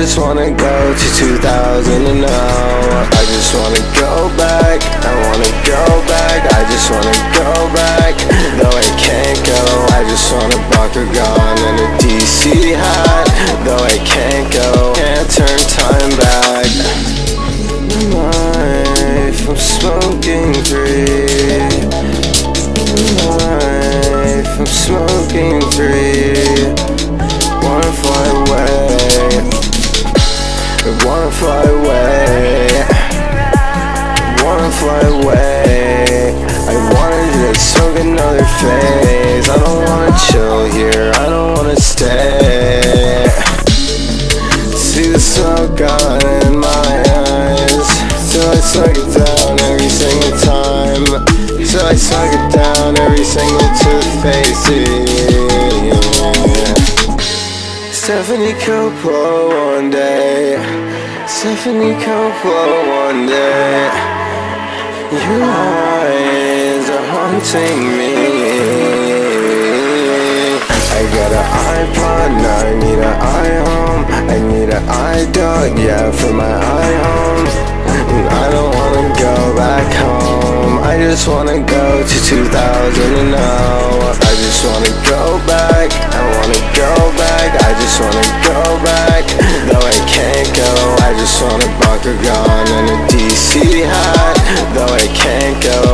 just wanna go to 2000 and oh, I just wanna go back, I wanna go back, I just wanna go back. Though I can't go, I just wanna buck a gun and a DC hat. Though I can't go, can't turn time back. Life, I'm smoking free. Life, I'm smoking free. Wanna fly away, I wanna fly away, I wanna fly away. I wanna just smoke another phase. I don't wanna chill here, I don't wanna stay. See the smoke gone in my eyes, till I suck it down every single time. Till I suck it down every single toothpaste. Stephanie Coppola one day, Stephanie Coppola one day. Your eyes are haunting me. I got an iPod, now I need an iHome. I need an iDog, yeah, for my iHome. I don't wanna go back home, I just wanna go to 2000 and oh, I just wanna go back, I wanna go back, I just wanna go back. Though I can't go, I just wanna buck a gun and a DC hat. Though I can't go,